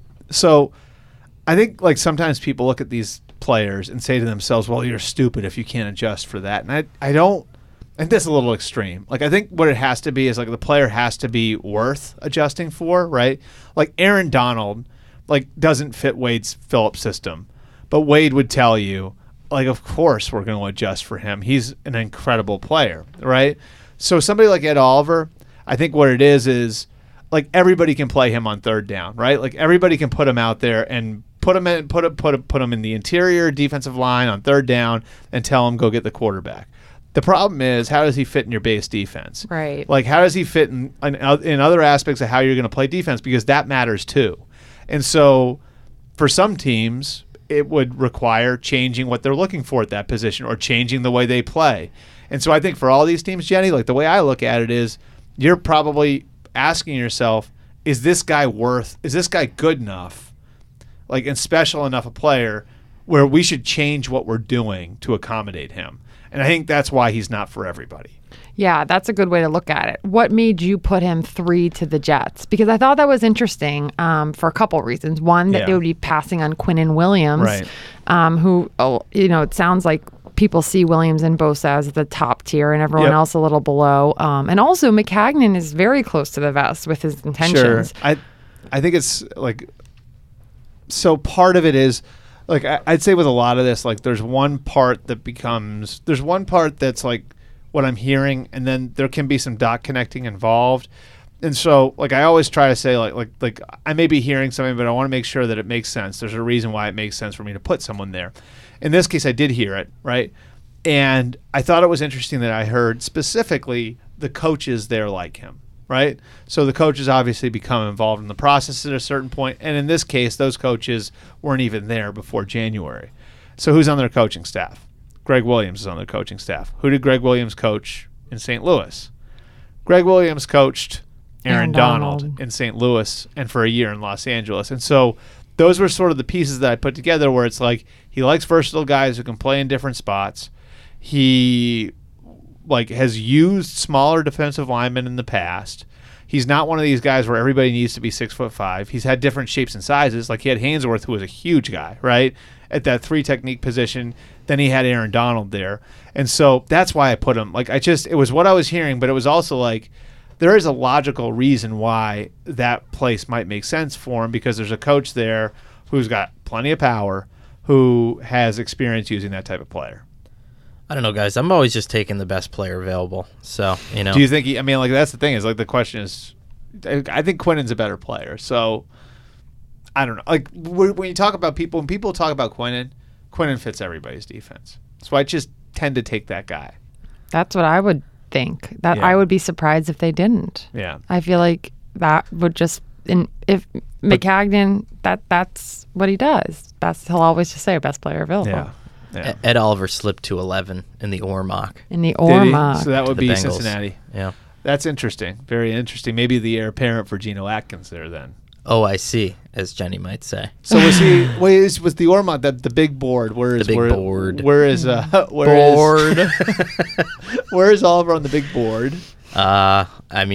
So I think sometimes people look at these players and say to themselves, well, you're stupid if you can't adjust for that. And I think that's a little extreme. I think what it has to be is the player has to be worth adjusting for, right? Like Aaron Donald doesn't fit Wade's Phillips system, but Wade would tell you, of course we're going to adjust for him. He's an incredible player, right? So somebody like Ed Oliver, I think what it is everybody can play him on third down, right? Everybody can put him out there and put him in the interior defensive line on third down and tell him go get the quarterback. The problem is, how does he fit in your base defense? Right. How does he fit in other aspects of how you're going to play defense? Because that matters too. And so for some teams, it would require changing what they're looking for at that position or changing the way they play. And so I think for all these teams, Jenny, the way I look at it is you're probably asking yourself, is this guy good enough, and special enough a player where we should change what we're doing to accommodate him? And I think that's why he's not for everybody. Yeah, that's a good way to look at it. What made you put him 3 to the Jets? Because I thought that was interesting for a couple of reasons. One, that they would be passing on Quinnen Williams, right. Who, it sounds like people see Williams and Bosa as the top tier and everyone else a little below. And also, McCagnon is very close to the vest with his intentions. Sure. I think it's so part of it is, I'd say with a lot of this, there's one part that's what I'm hearing, and then there can be some dot connecting involved. And so, I always try to say, I may be hearing something, but I want to make sure that it makes sense. There's a reason why it makes sense for me to put someone there. In this case, I did hear it, right? And I thought it was interesting that I heard specifically the coaches there like him, right? So the coaches obviously become involved in the process at a certain point, and in this case, those coaches weren't even there before January. So who's on their coaching staff? Greg Williams is on their coaching staff. Who did Greg Williams coach in St. Louis? Greg Williams coached Aaron Donald in St. Louis and for a year in Los Angeles. And so those were sort of the pieces that I put together where it's like he likes versatile guys who can play in different spots. He has used smaller defensive linemen in the past. He's not one of these guys where everybody needs to be 6'5". He's had different shapes and sizes. Like he had Hainsworth, who was a huge guy, right, at that 3 technique position. Then he had Aaron Donald there. And so that's why I put him. It was what I was hearing, but it was also like there is a logical reason why that place might make sense for him, because there's a coach there who's got plenty of power, who has experience using that type of player. I don't know, guys. I'm always just taking the best player available. So, Do you think that's the thing is, the question is, I think Quinnen's a better player. So, I don't know. When you talk about when people talk about Quinnen fits everybody's defense. So I just tend to take that guy. That's what I would think. I would be surprised if they didn't. Yeah. I feel like that would just, if Maccagnan, that's what he does. He'll always just say best player available. Yeah. Yeah. Ed Oliver slipped to 11 in the Orr mock. So that would be Cincinnati. Yeah. That's interesting. Very interesting. Maybe the heir apparent for Geno Atkins there then. Oh, I see, as Jenny might say. So was the Orr mock the big board? Where is board? Where is board? Where is Oliver on the big board? I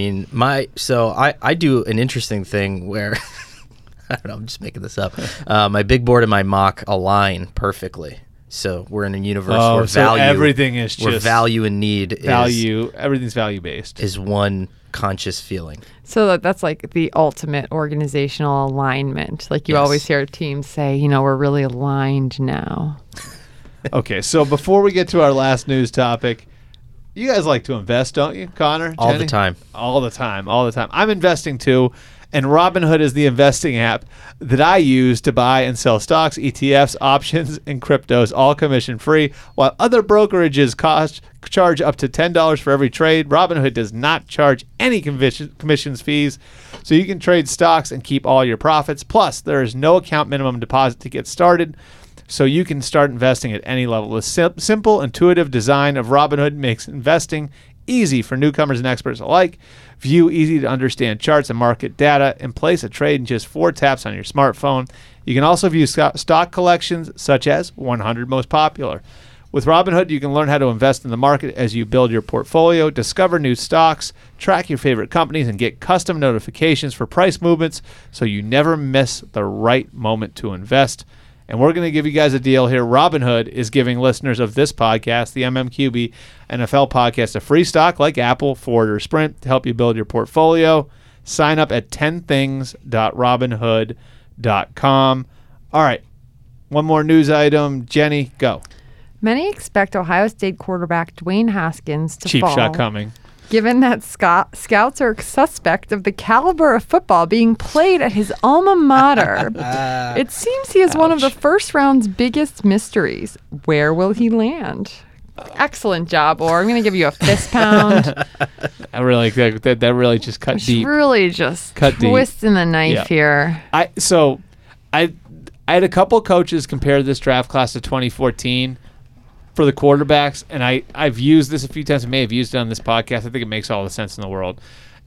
do an interesting thing where I don't know, I'm just making this up. My big board and my mock align perfectly. So we're in a universe where everything is just value and need everything's value based is one conscious feeling. So that's like the ultimate organizational alignment. Like you always hear teams say, we're really aligned now. Okay, so before we get to our last news topic, you guys like to invest, don't you, Connor? All Jenny? the time. All the time. I'm investing too. And Robinhood is the investing app that I use to buy and sell stocks, ETFs, options, and cryptos, all commission-free. While other brokerages charge up to $10 for every trade, Robinhood does not charge any commissions fees, so you can trade stocks and keep all your profits. Plus, there is no account minimum deposit to get started, so you can start investing at any level. The simple, intuitive design of Robinhood makes investing easy for newcomers and experts alike. View easy-to-understand charts and market data, and place a trade in just 4 taps on your smartphone. You can also view stock collections, such as 100 most popular. With Robinhood, you can learn how to invest in the market as you build your portfolio, discover new stocks, track your favorite companies, and get custom notifications for price movements so you never miss the right moment to invest. And we're going to give you guys a deal here. Robinhood is giving listeners of this podcast, the MMQB NFL podcast, a free stock like Apple, Ford, or Sprint to help you build your portfolio. Sign up at 10things.robinhood.com. All right, one more news item. Jenny, go. Many expect Ohio State quarterback Dwayne Haskins to fall. Cheap shot coming. Given that scouts are suspect of the caliber of football being played at his alma mater. It seems he is one of the first round's biggest mysteries. Where will he land? Excellent job, Orr. I'm going to give you a fist pound. I really like that. That really just cut deep. Really just twisting the knife here. I had a couple coaches compare this draft class to 2014 for the quarterbacks, and I've used this a few times. I may have used it on this podcast. I think it makes all the sense in the world.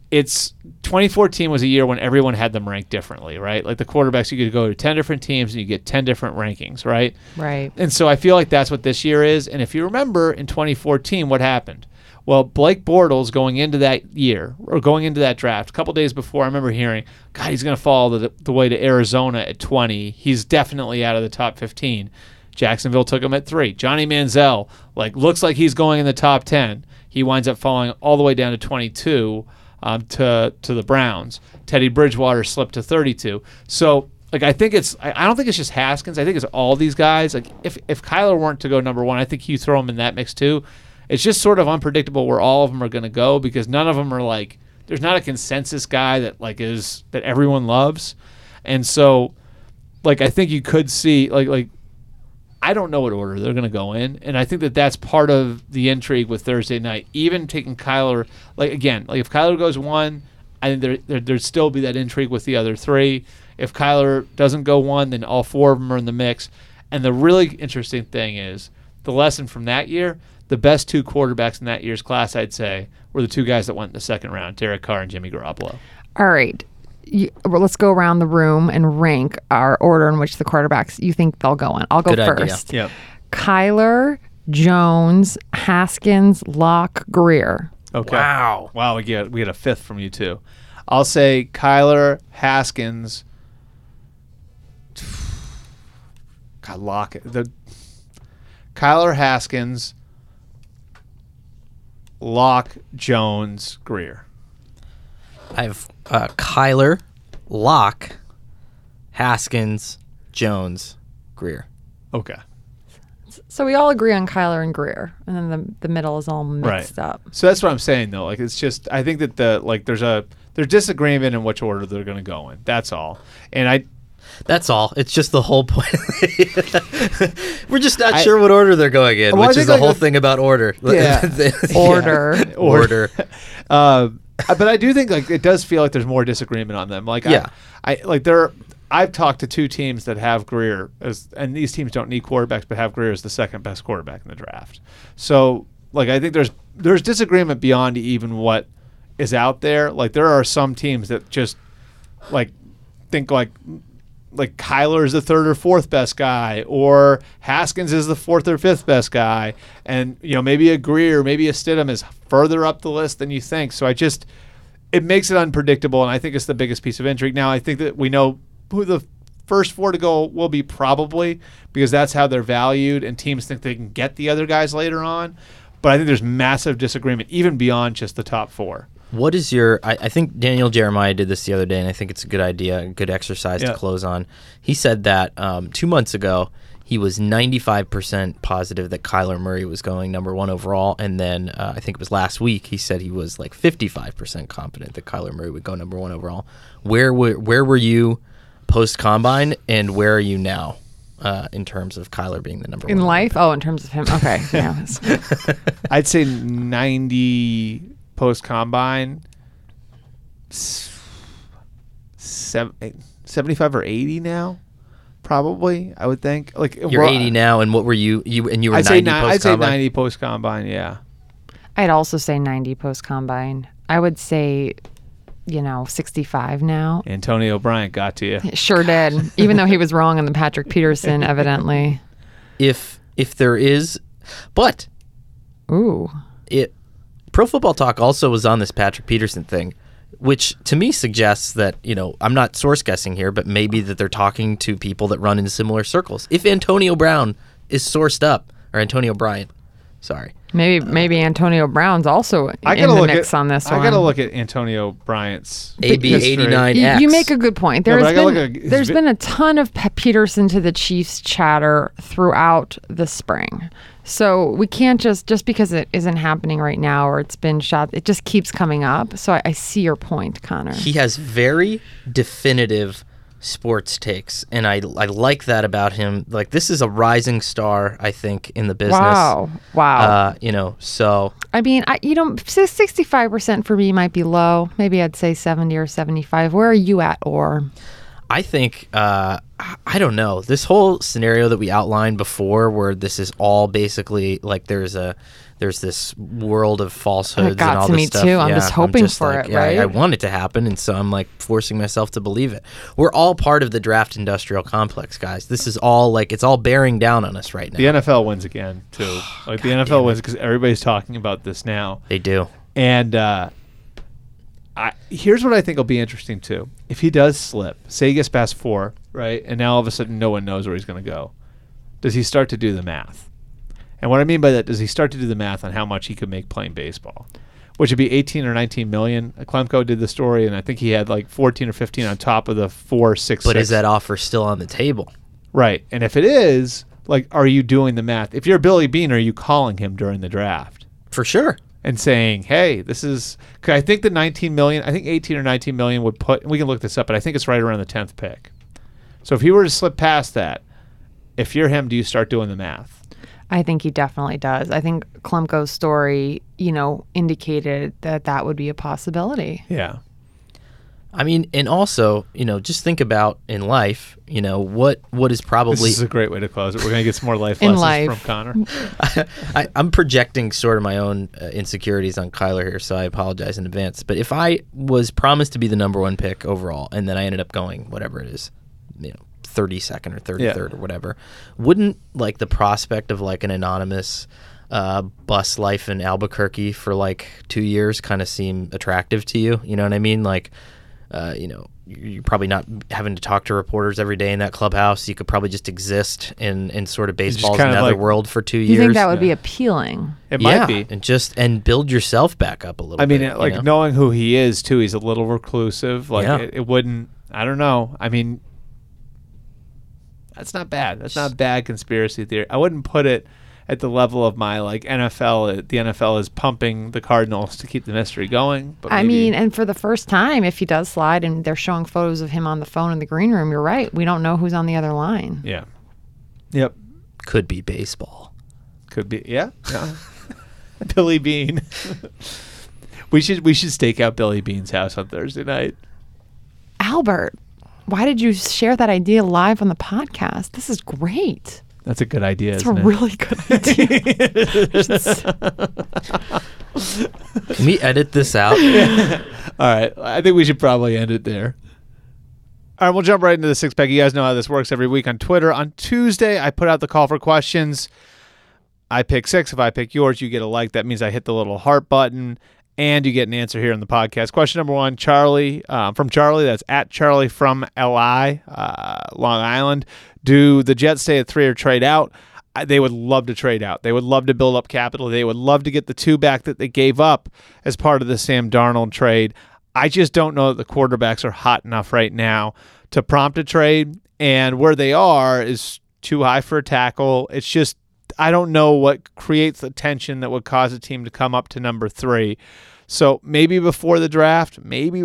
2014 was a year when everyone had them ranked differently, right? Like the quarterbacks, you could go to 10 different teams and you get 10 different rankings, right? Right. And so I feel like that's what this year is. And if you remember in 2014, what happened? Well, Blake Bortles going into that year or going into that draft, a couple days before, I remember hearing, God, he's going to fall the way to Arizona at 20. He's definitely out of the top 15. Jacksonville took him at 3. Johnny Manziel, looks like he's going in the top 10. He winds up falling all the way down to 22 to the Browns. Teddy Bridgewater slipped to 32. So, I think I don't think it's just Haskins. I think it's all these guys. If Kyler weren't to go number 1, I think you throw him in that mix too. It's just sort of unpredictable where all of them are going to go because none of them are there's not a consensus guy that that everyone loves. And so, I think you could see I don't know what order they're going to go in, and I think that's part of the intrigue with Thursday night. Even taking Kyler, if Kyler goes 1, I think there'd still be that intrigue with the other 3. If Kyler doesn't go 1, then all 4 of them are in the mix. And the really interesting thing is the lesson from that year, the best 2 quarterbacks in that year's class, I'd say, were the 2 guys that went in the second round, Derek Carr and Jimmy Garoppolo. All right. let's go around the room and rank our order in which the quarterbacks you think they'll go in. I'll go Good first. Idea. Yep. Kyler, Jones, Haskins, Locke, Greer. Okay. Wow. We get a fifth from you too. I'll say Kyler, Haskins. God, lock it. Kyler, Haskins, Locke, Jones, Greer. I have Kyler, Locke, Haskins, Jones, Greer. Okay. So we all agree on Kyler and Greer, and then the middle is all mixed up. So that's what I'm saying, though. Like, it's just I think that there's disagreement in which order they're going to go in. That's all. And that's all. It's just the whole point. We're just not sure what order they're going in, which is the whole thing about order. Yeah. Order. But I do think like it does feel like there's more disagreement on them. Like I've talked to two teams that have Greer and these teams don't need quarterbacks, but have Greer as the second best quarterback in the draft. So like I think there's disagreement beyond even what is out there. Like there are some teams that just like think like Kyler is the third or fourth best guy, or Haskins is the fourth or fifth best guy, and maybe a Greer, maybe a Stidham is further up the list than you think. So it makes it unpredictable, and I think it's the biggest piece of intrigue. Now I think that we know who the first four to go will be probably because that's how they're valued, and teams think they can get the other guys later on. But I think there's massive disagreement even beyond just the top four. What is your? I think Daniel Jeremiah did this the other day, and I think it's a good idea, a good exercise to close on. He said that 2 months ago he was 95% positive that Kyler Murray was going number one overall, and then I think it was last week he said he was like 55% confident that Kyler Murray would go number one overall. Where were you post combine, and where are you now in terms of Kyler being the number one in life? Oh, in terms of him. Okay, yeah. I'd say 90. Post combine, 75 or 80 now, probably. I would think. Like you're 80 now, and what were you? You were 90 post combine. I'd say 90 post combine. Yeah. I'd also say 90 post combine. I would say, 65 now. Antonio Bryant got to you. Sure did. Even though he was wrong on the Patrick Peterson, evidently. If there is, but Pro Football Talk also was on this Patrick Peterson thing, which to me suggests that, I'm not source guessing here, but maybe that they're talking to people that run in similar circles. If Antonio Brown is sourced up, or Antonio Bryant, sorry. Maybe Antonio Brown's also in the mix on this one. I got to look at Antonio Bryant's AB89X. You make a good point. There's been a ton of Peterson to the Chiefs chatter throughout the spring. So we can't just because it isn't happening right now or it's been shot, it just keeps coming up. So I see your point, Connor. He has very definitive sports takes, and I like that about him. Like, this is a rising star, I think, in the business. Wow. So I mean, 65% for me might be low. Maybe I'd say 70 or 75. Where are you at, Or? I think, I don't know, this whole scenario that we outlined before where this is all basically like there's this world of falsehoods and all this stuff. It got to me too. I'm just hoping for it, right? I want it to happen, and so I'm like forcing myself to believe it. We're all part of the draft industrial complex, guys. This is all it's all bearing down on us right now. The NFL wins again, too. The NFL wins because everybody's talking about this now. They do. And here's what I think will be interesting too. If he does slip, say he gets past 4, right, and now all of a sudden no one knows where he's going to go, does he start to do the math? And what I mean by that, does he start to do the math on how much he could make playing baseball, which would be 18 or 19 million. Klemko did the story, and I think he had like 14 or 15 on top of the 4, 6. But is that offer still on the table? Right. And if it is, are you doing the math? If you're Billy Beane, are you calling him during the draft? For sure. And saying, hey, this is, cause I think the 19 million, I think 18 or 19 million would put, and we can look this up, but I think it's right around the 10th pick. So if he were to slip past that, if you're him, do you start doing the math? I think he definitely does. I think Klemko's story, indicated that would be a possibility. Yeah. I mean, and also, just think about in life, what is probably... This is a great way to close it. We're going to get some more life lessons from Connor. I'm projecting sort of my own insecurities on Kyler here, so I apologize in advance. But if I was promised to be the number one pick overall, and then I ended up going, whatever it is, 32nd or 33rd or whatever, wouldn't like the prospect of like an anonymous bus life in Albuquerque for like 2 years kind of seem attractive to you? You know what I mean? Like, you're probably not having to talk to reporters every day in that clubhouse. You could probably just exist in sort of baseball's netherworld for 2 years. You think that would be appealing? It might be. And build yourself back up a little bit. I mean, knowing who he is too, he's a little reclusive. Like it wouldn't, I don't know. I mean, that's not bad. That's not bad conspiracy theory. I wouldn't put it at the level of my like NFL. The NFL is pumping the Cardinals to keep the mystery going. But I mean, and for the first time, if he does slide and they're showing photos of him on the phone in the green room, you're right. We don't know who's on the other line. Yeah. Yep. Could be baseball. Could be. Yeah. Billy Beane. We should stake out Billy Beane's house on Thursday night. Albert, why did you share that idea live on the podcast? This is great. That's a good idea. It's a really good idea. Can we edit this out? All right. I think we should probably end it there. All right, we'll jump right into the six pack. You guys know how this works every week on Twitter. On Tuesday, I put out the call for questions. I pick 6. If I pick yours, you get a like. That means I hit the little heart button, and you get an answer here on the podcast. Question number 1, Charlie, from Charlie. That's at Charlie from LI, Long Island. Do the Jets stay at 3 or trade out? They would love to trade out. They would love to build up capital. They would love to get the 2 back that they gave up as part of the Sam Darnold trade. I just don't know that the quarterbacks are hot enough right now to prompt a trade, and where they are is too high for a tackle. It's just, I don't know what creates the tension that would cause a team to come up to number 3. So maybe before the draft,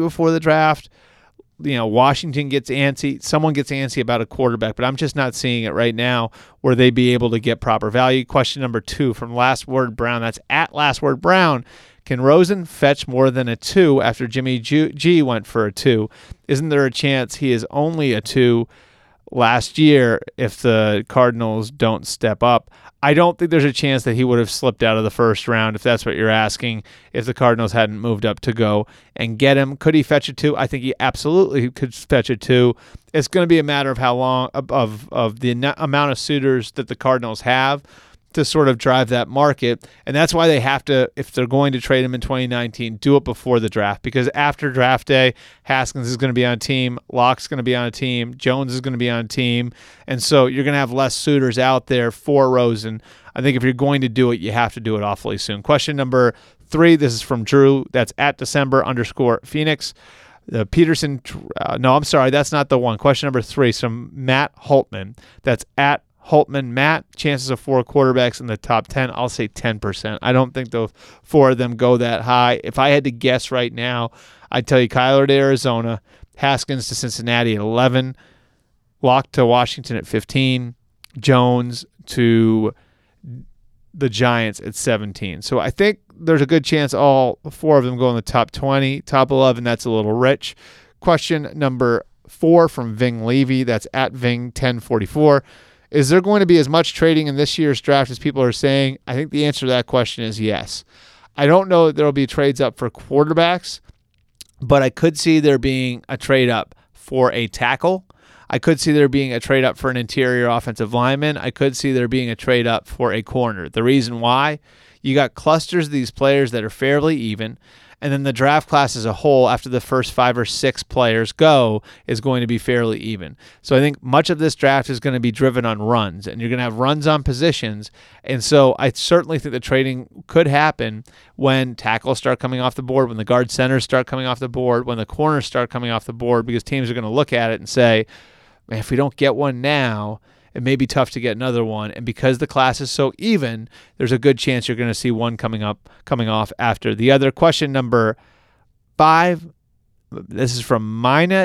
Washington gets antsy. Someone gets antsy about a quarterback, but I'm just not seeing it right now where they'd be able to get proper value. Question number 2 from Last Word Brown. That's at Last Word Brown. Can Rosen fetch more than a 2 after Jimmy G went for a 2? Isn't there a chance he is only a 2 last year if the Cardinals don't step up? I don't think there's a chance that he would have slipped out of the first round, if that's what you're asking, if the Cardinals hadn't moved up to go and get him. Could he fetch a 2? I think he absolutely could fetch a 2. It's going to be a matter of how long, of the amount of suitors that the Cardinals have to sort of drive that market. And that's why they have to, if they're going to trade him in 2019, do it before the draft. Because after draft day, Haskins is going to be on a team, Locke's going to be on a team, Jones is going to be on a team. And so you're going to have less suitors out there for Rosen. I think if you're going to do it, you have to do it awfully soon. Question number 3, this is from Drew. That's at December_Phoenix. Peterson, no, I'm sorry, that's not the one. Question number 3 is from Matt Holtman. That's at Holtman. Matt, chances of 4 quarterbacks in the top 10, I'll say 10%. I don't think the 4 of them go that high. If I had to guess right now, I'd tell you Kyler to Arizona, Haskins to Cincinnati at 11, Locke to Washington at 15, Jones to the Giants at 17. So I think there's a good chance all 4 of them go in the top 20. Top 11, that's a little rich. Question number 4 from Ving Levy. That's at Ving1044. Is there going to be as much trading in this year's draft as people are saying? I think the answer to that question is yes. I don't know that there will be trades up for quarterbacks, but I could see there being a trade up for a tackle. I could see there being a trade up for an interior offensive lineman. I could see there being a trade up for a corner. The reason why, you got clusters of these players that are fairly even, and then the draft class as a whole, after the first 5 or 6 players go, is going to be fairly even. So I think much of this draft is going to be driven on runs, and you're going to have runs on positions. And so I certainly think the trading could happen when tackles start coming off the board, when the guard centers start coming off the board, when the corners start coming off the board, because teams are going to look at it and say, man, if we don't get one now, it may be tough to get another one. And because the class is so even, there's a good chance you're going to see one coming off after the other. Question number 5. This is from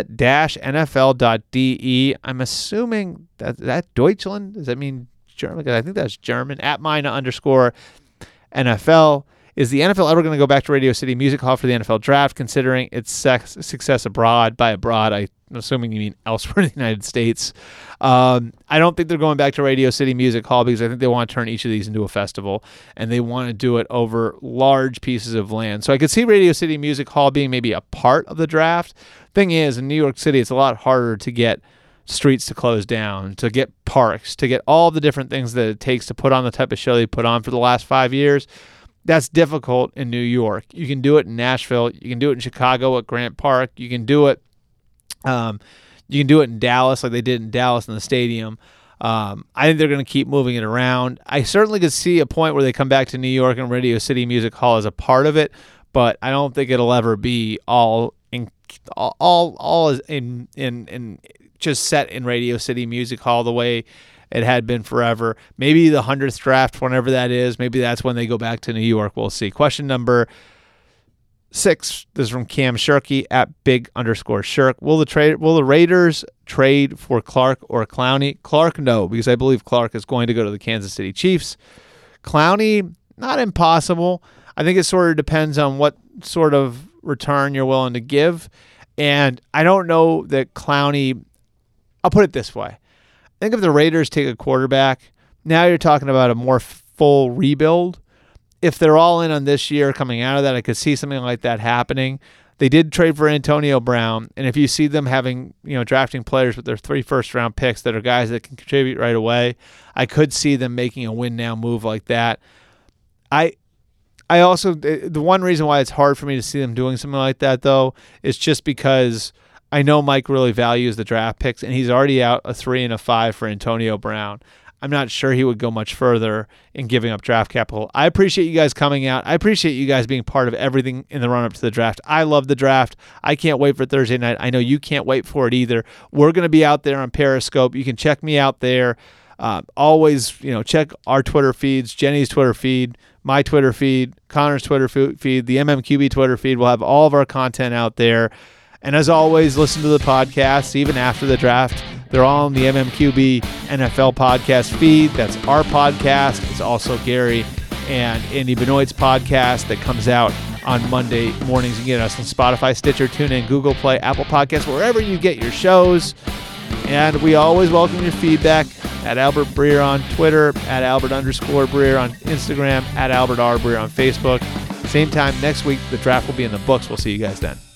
mina-nfl.de. I'm assuming that Deutschland, does that mean German? I think that's German. At mina_NFL. Is the NFL ever going to go back to Radio City Music Hall for the NFL Draft, considering its success abroad? By abroad, I'm assuming you mean elsewhere in the United States. I don't think they're going back to Radio City Music Hall because I think they want to turn each of these into a festival, and they want to do it over large pieces of land. So I could see Radio City Music Hall being maybe a part of the draft. Thing is, in New York City, it's a lot harder to get streets to close down, to get parks, to get all the different things that it takes to put on the type of show they put on for the last 5 years. That's difficult in New York. You can do it in Nashville. You can do it in Chicago at Grant Park. You can do it in Dallas, like they did in Dallas in the stadium. I think they're going to keep moving it around. I certainly could see a point where they come back to New York and Radio City Music Hall as a part of it, but I don't think it'll ever be all just set in Radio City Music Hall the way it had been forever. Maybe the 100th draft, whenever that is, maybe that's when they go back to New York. We'll see. Question number 6. This is from Cam Shirky at @big_Shirk. Will the Raiders trade for Clark or Clowney? Clark, no, because I believe Clark is going to go to the Kansas City Chiefs. Clowney, not impossible. I think it sort of depends on what sort of return you're willing to give. And I don't know that Clowney, I'll put it this way. I think if the Raiders take a quarterback, now you're talking about a more full rebuild. If they're all in on this year coming out of that, I could see something like that happening. They did trade for Antonio Brown, and if you see them having, drafting players with their 3 first-round picks that are guys that can contribute right away, I could see them making a win-now move like that. I also, the one reason why it's hard for me to see them doing something like that, though, is just because I know Mike really values the draft picks, and he's already out a 3 and a 5 for Antonio Brown. I'm not sure he would go much further in giving up draft capital. I appreciate you guys coming out. I appreciate you guys being part of everything in the run-up to the draft. I love the draft. I can't wait for Thursday night. I know you can't wait for it either. We're going to be out there on Periscope. You can check me out there. Always, check our Twitter feeds, Jenny's Twitter feed, my Twitter feed, Connor's Twitter feed, the MMQB Twitter feed. We'll have all of our content out there. And as always, listen to the podcasts even after the draft. They're all on the MMQB NFL podcast feed. That's our podcast. It's also Gary and Andy Benoit's podcast that comes out on Monday mornings. You can get us on Spotify, Stitcher, TuneIn, Google Play, Apple Podcasts, wherever you get your shows. And we always welcome your feedback at Albert Breer on Twitter, at Albert_Breer on Instagram, at Albert R. Breer on Facebook. Same time next week, the draft will be in the books. We'll see you guys then.